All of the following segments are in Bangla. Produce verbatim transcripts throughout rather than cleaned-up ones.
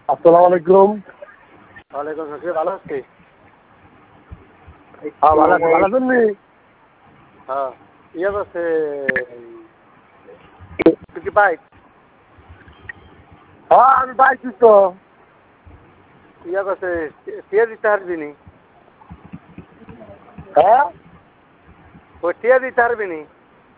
আসসালামু আলাইকুম। ওয়ালাইকুম আসসালাম। ভালো আছি। হ্যাঁ ভালো আছি। ভালো আছেন নি? হ্যাঁ ইয়ে আছে তুই কি বাইক হ্যাঁ আমি পাইছি তো। ইয়ে আছে টিয়া দিতে পারবি নি? হ্যাঁ ওই টিয়া দিতে পারবি নি?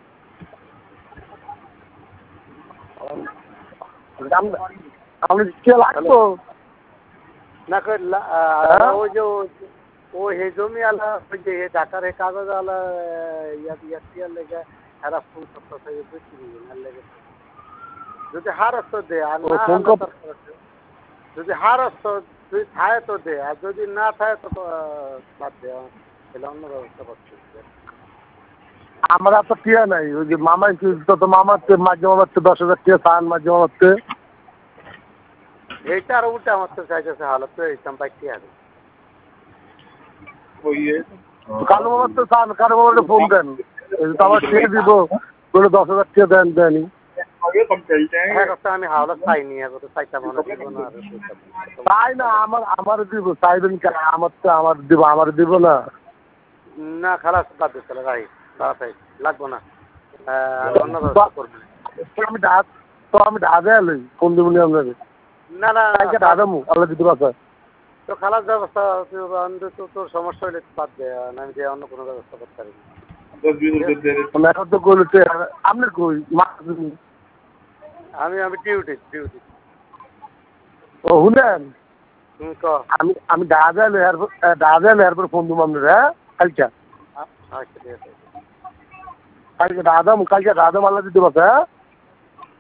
আপনি কে লাগতো? না কই হ্যাঁ ওই যে ও হে জমি আলা ওই যে ঢাকার হে কাগজ আলা ইয়া ইয়া টিয়ার লেগে এরা ফোন করতেছে বিক্রি এর লেগে যদি হারস তো দে আর ও না ফোন হারলে কর। তোর যদি হারস তো তুই থাকে তো দে আর যদি না থাকে তো বাদ দে তাহলে অন্য ব্যবস্থা করতে। আমার এত টিয়া নাই। ওই যে মামাই তো মামাতে মাঝে মামাতে দশ হাজার টিয়া চান মাঝে মামাতে। এইটা আর উল্টা আমার তো চাইতেছে হালত তো এইতাম বাইকটি আছে কালো মামাতে চান কালো মামাতে ফোন দেন। এই তো আমার টিয়া দিব বলে দশ হাজার টিয়া দেন দেনি। হ্যাঁ কথা আমি হাওলাত পাইনি এখন তো চাইতাম না দিব না আর তাই না আমার আমার দিব চাইবেন কেন? আমার তো আমার দিব আমার দিব না। না খালাস বাদ দে তাহলে রাই তাড়াতাড়ি লাগবো না অন্য ব্যবস্থা করবো। আমি ডাক তো আমি ডাকে আলই ফোন দিব নি আপনাকে। না না কালকে ডাকামু আল্লাহ দিতে পারছে। তো খালাস ব্যবস্থা তো তোর সমস্যা হইলে বাদ দে আমি যে অন্য কোনো ব্যবস্থা করতে পারি না। এখন তো কইলে আপনার কই মা আমি আমি ডিউটি ডিউটি ও শুনেন হুম ক আমি আমি ডাকে আলই এরপর ডাকে আলই এরপর ফোন দিব আপনার। হ্যাঁ কালকে আচ্ছা ঠিক আছে কালকে দাদাম কালকে দাদাম আল্লাহ দিতে পারছে। হ্যাঁ